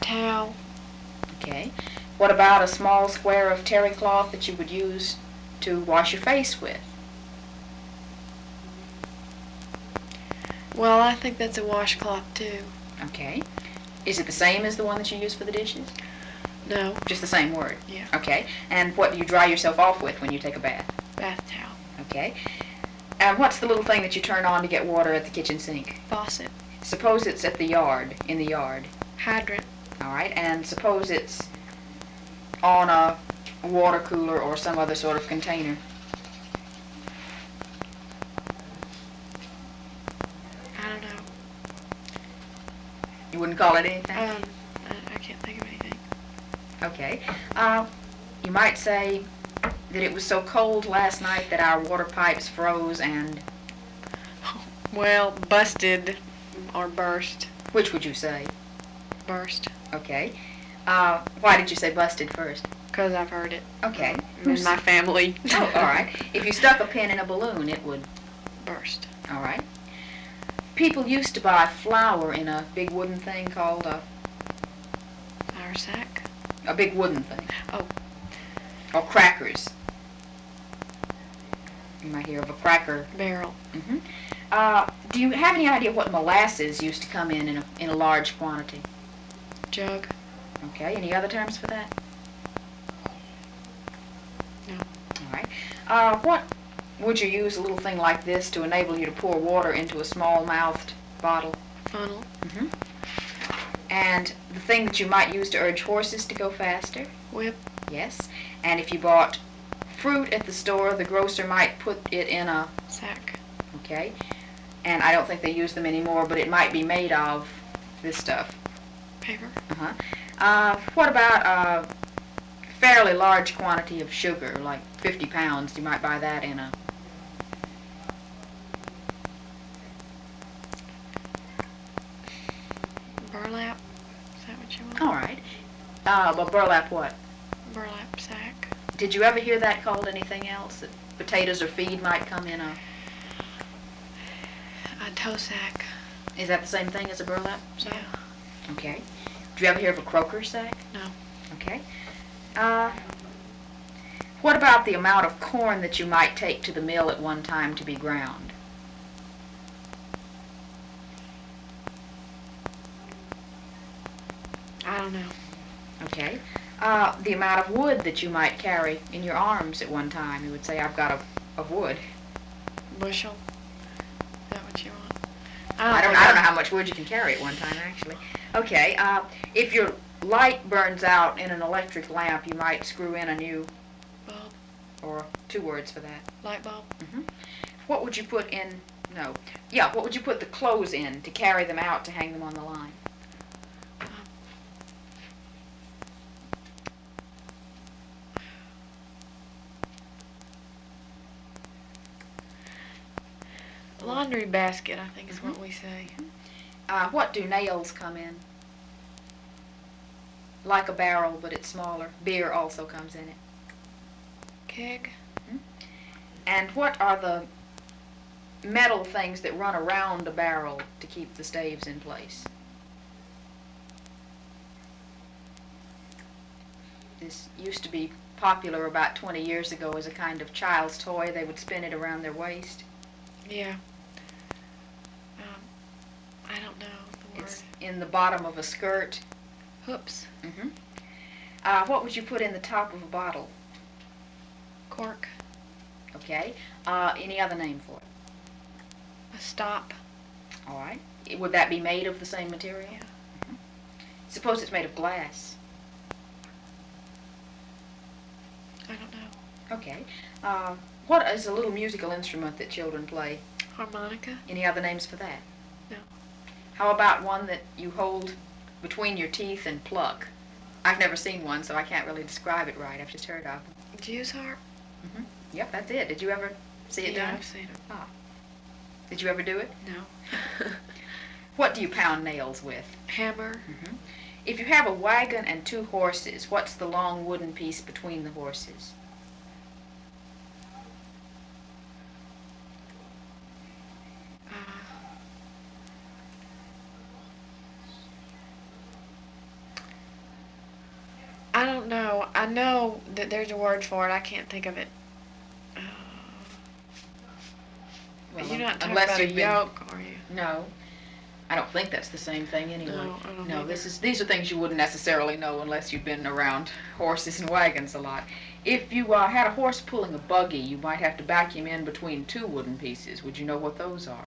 towel. Okay. What about a small square of terry cloth that you would use to wash your face with? Well, I think that's a washcloth too. Okay. Is it the same as the one that you use for the dishes? No. Just the same word? Yeah. Okay. And what do you dry yourself off with when you take a bath? Bath towel. Okay. And what's the little thing that you turn on to get water at the kitchen sink? Faucet. Suppose it's in the yard. Hydrant. All right. And suppose it's on a water cooler or some other sort of container. I don't know. You wouldn't call it anything? I can't think of anything. Okay. You might say that it was so cold last night that our water pipes froze and... Well, busted or burst. Which would you say? Burst. Okay. Why did you say busted first? Because I've heard it. Okay. In my family. Oh, all right. If you stuck a pin in a balloon, it would... burst. All right. People used to buy flour in a big wooden thing called a... Flour sack. A big wooden thing. Oh. Or crackers. You might hear of a cracker. Barrel. Mm-hmm. Do you have any idea what molasses used to come in a large quantity? Jug. Okay. Any other terms for that? No. All right. What would you use a little thing like this to enable you to pour water into a small-mouthed bottle? Funnel. Mm-hmm. And the thing that you might use to urge horses to go faster? Whip. Yes. And if you bought fruit at the store, the grocer might put it in a... Sack. Okay. And I don't think they use them anymore, but it might be made of this stuff. Paper. Uh-huh. What about a fairly large quantity of sugar, like 50 pounds? You might buy that in a... Burlap. Is that what you want? All right. But burlap what? Burlap sack. Did you ever hear that called anything else? That potatoes or feed might come in a... A tow sack. Is that the same thing as a burlap sack? Yeah. Okay. Did you ever hear of a croaker sack? No. Okay. What about the amount of corn that you might take to the mill at one time to be ground? I don't know. Okay. The amount of wood that you might carry in your arms at one time. You would say, I've got a wood. Bushel. Is that what you want? I don't know how much wood you can carry at one time, actually. Okay. If your light burns out in an electric lamp, you might screw in a new... Bulb. Or 2 words for that. Light bulb. Mm-hmm. What would you put in... No. Yeah, what would you put the clothes in to carry them out to hang them on the line? Laundry basket, I think is what we say. What do nails come in? Like a barrel, but it's smaller. Beer also comes in it. Keg. And what are the metal things that run around a barrel to keep the staves in place? This used to be popular about 20 years ago as a kind of child's toy. They would spin it around their waist. Yeah. I don't know the word. It's in the bottom of a skirt. Hoops. What would you put in the top of a bottle? Cork. Okay. Any other name for it? A stop. All right. Would that be made of the same material? Yeah. Suppose it's made of glass. I don't know. Okay. What is a little musical instrument that children play? Harmonica. Any other names for that? No. How about one that you hold between your teeth and pluck? I've never seen one, so I can't really describe it right. I've just heard of them. Jew's harp. Yep, that's it. Did you ever see it done? I've seen it. Ah. Did you ever do it? No. What do you pound nails with? Hammer. If you have a wagon and 2 horses, what's the long wooden piece between the horses? don't know. I know that there's a word for it. I can't think of it. Well, You're not talking unless about a you've been- yoke, are you? No, I don't think that's the same thing anyway. No, I don't No, either. these are things you wouldn't necessarily know unless you've been around horses and wagons a lot. If you had a horse pulling a buggy, you might have to back him in between two wooden pieces. Would you know what those are?